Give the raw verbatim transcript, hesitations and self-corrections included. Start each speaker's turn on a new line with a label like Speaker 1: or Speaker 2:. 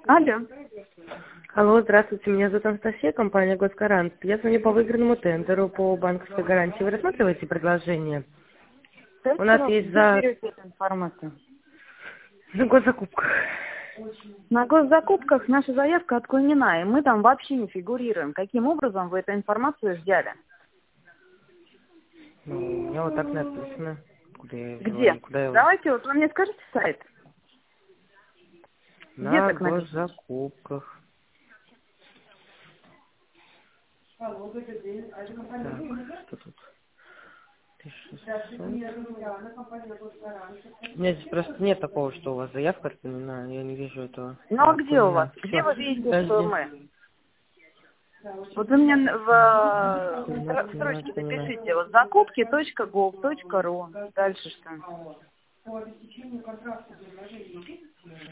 Speaker 1: Алло.
Speaker 2: Алло, здравствуйте, меня зовут Анастасия, компания Госкарант. Я звоню по выигранному тендеру по банковской гарантии. Вы рассматриваете предложение? У нас есть за...
Speaker 1: Эту информацию.
Speaker 2: на госзакупках.
Speaker 1: На госзакупках наша заявка отклонена, и мы там вообще не фигурируем. Каким образом вы эту информацию взяли?
Speaker 2: Ну, у меня вот так написано. Куда я
Speaker 1: Где?
Speaker 2: звоню? Куда я...
Speaker 1: Давайте, вот вы мне скажите сайт. Где
Speaker 2: На
Speaker 1: так написано?
Speaker 2: госзакупках. Так, что тут? тысяча шестьсот. У меня здесь просто нет такого, что у вас заявка отклонена. Я не вижу этого.
Speaker 1: Ну а
Speaker 2: А,
Speaker 1: где у вас?
Speaker 2: отклонена.
Speaker 1: Где
Speaker 2: Всё.
Speaker 1: вы видите, что
Speaker 2: Подожди.
Speaker 1: мы? Вот вы мне в, э,
Speaker 2: Отклонена,
Speaker 1: стро- в
Speaker 2: отклонена,
Speaker 1: строчке
Speaker 2: отклонена.
Speaker 1: напишите вот закупки точка гов точка ру. Дальше что?